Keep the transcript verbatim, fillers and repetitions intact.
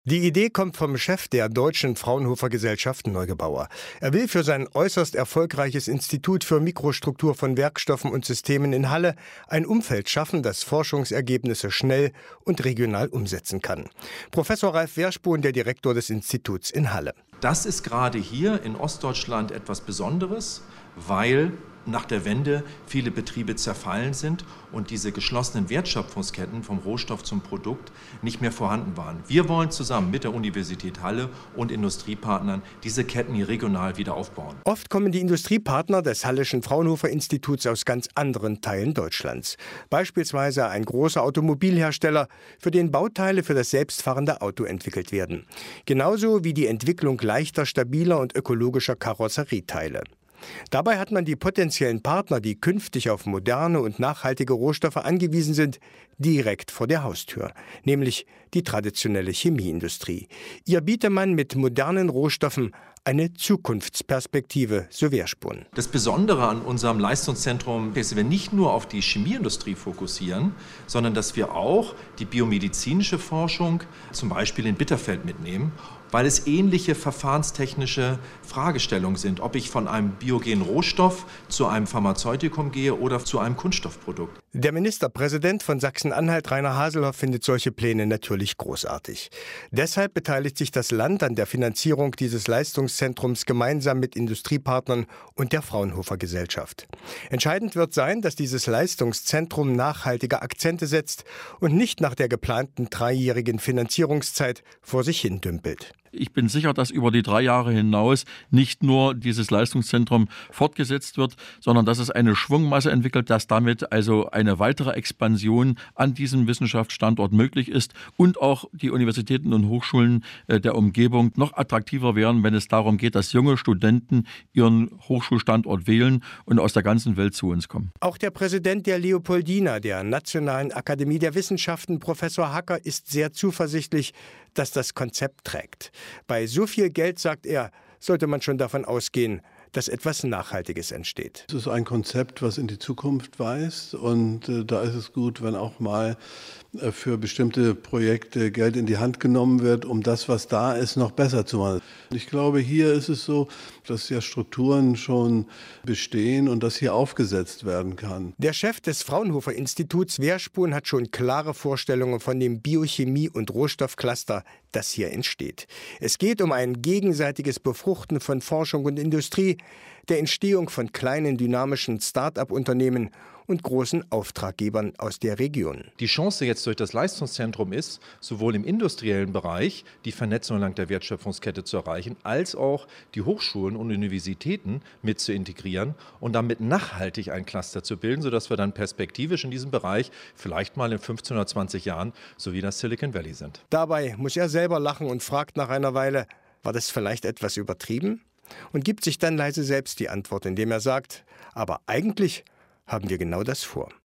Die Idee kommt vom Chef der Deutschen Fraunhofer Gesellschaft Neugebauer. Er will für sein äußerst erfolgreiches Institut für Mikrostruktur von Werkstoffen und Systemen in Halle ein Umfeld schaffen, das Forschungsergebnisse schnell und regional umsetzen kann. Professor Ralf Werschbohn, der Direktor des Instituts in Halle. Das ist gerade hier in Ostdeutschland etwas Besonderes, weil nach der Wende viele Betriebe zerfallen sind und diese geschlossenen Wertschöpfungsketten vom Rohstoff zum Produkt nicht mehr vorhanden waren. Wir wollen zusammen mit der Universität Halle und Industriepartnern diese Ketten hier regional wieder aufbauen. Oft kommen die Industriepartner des Halleschen Fraunhofer Instituts aus ganz anderen Teilen Deutschlands. Beispielsweise ein großer Automobilhersteller, für den Bauteile für das selbstfahrende Auto entwickelt werden. Genauso wie die Entwicklung leichter, stabiler und ökologischer Karosserieteile. Dabei hat man die potenziellen Partner, die künftig auf moderne und nachhaltige Rohstoffe angewiesen sind, direkt vor der Haustür, nämlich die traditionelle Chemieindustrie. Ihr biete man mit modernen Rohstoffen eine Zukunftsperspektive, so Werschbohn. Das Besondere an unserem Leistungszentrum ist, dass wir nicht nur auf die Chemieindustrie fokussieren, sondern dass wir auch die biomedizinische Forschung zum Beispiel in Bitterfeld mitnehmen, weil es ähnliche verfahrenstechnische Fragestellungen sind, ob ich von einem biogenen Rohstoff zu einem Pharmazeutikum gehe oder zu einem Kunststoffprodukt. Der Ministerpräsident von Sachsen-Anhalt, Rainer Haseloff, findet solche Pläne natürlich großartig. Deshalb beteiligt sich das Land an der Finanzierung dieses Leistungszentrums gemeinsam mit Industriepartnern und der Fraunhofer Gesellschaft. Entscheidend wird sein, dass dieses Leistungszentrum nachhaltige Akzente setzt und nicht nach der geplanten dreijährigen Finanzierungszeit vor sich hin dümpelt. Ich bin sicher, dass über die drei Jahre hinaus nicht nur dieses Leistungszentrum fortgesetzt wird, sondern dass es eine Schwungmasse entwickelt, dass damit also eine weitere Expansion an diesem Wissenschaftsstandort möglich ist und auch die Universitäten und Hochschulen der Umgebung noch attraktiver werden, wenn es darum geht, dass junge Studenten ihren Hochschulstandort wählen und aus der ganzen Welt zu uns kommen. Auch der Präsident der Leopoldina, der Nationalen Akademie der Wissenschaften, Professor Hacker, ist sehr zuversichtlich, dass das Konzept trägt. Bei so viel Geld, sagt er, sollte man schon davon ausgehen, dass etwas Nachhaltiges entsteht. Es ist ein Konzept, was in die Zukunft weist, und äh, da ist es gut, wenn auch mal äh, für bestimmte Projekte Geld in die Hand genommen wird, um das, was da ist, noch besser zu machen. Ich glaube, hier ist es so, dass ja Strukturen schon bestehen und das hier aufgesetzt werden kann. Der Chef des Fraunhofer Instituts, Werschbohn, hat schon klare Vorstellungen von dem Biochemie- und Rohstoffcluster, das hier entsteht. Es geht um ein gegenseitiges Befruchten von Forschung und Industrie, der Entstehung von kleinen dynamischen Start-up-Unternehmen und großen Auftraggebern aus der Region. Die Chance jetzt durch das Leistungszentrum ist, sowohl im industriellen Bereich die Vernetzung entlang der Wertschöpfungskette zu erreichen, als auch die Hochschulen und Universitäten mit zu integrieren und damit nachhaltig ein Cluster zu bilden, sodass wir dann perspektivisch in diesem Bereich vielleicht mal in fünfzehn oder zwanzig Jahren so wie das Silicon Valley sind. Dabei muss er selber lachen und fragt nach einer Weile, war das vielleicht etwas übertrieben? Und gibt sich dann leise selbst die Antwort, indem er sagt, aber eigentlich haben wir genau das vor.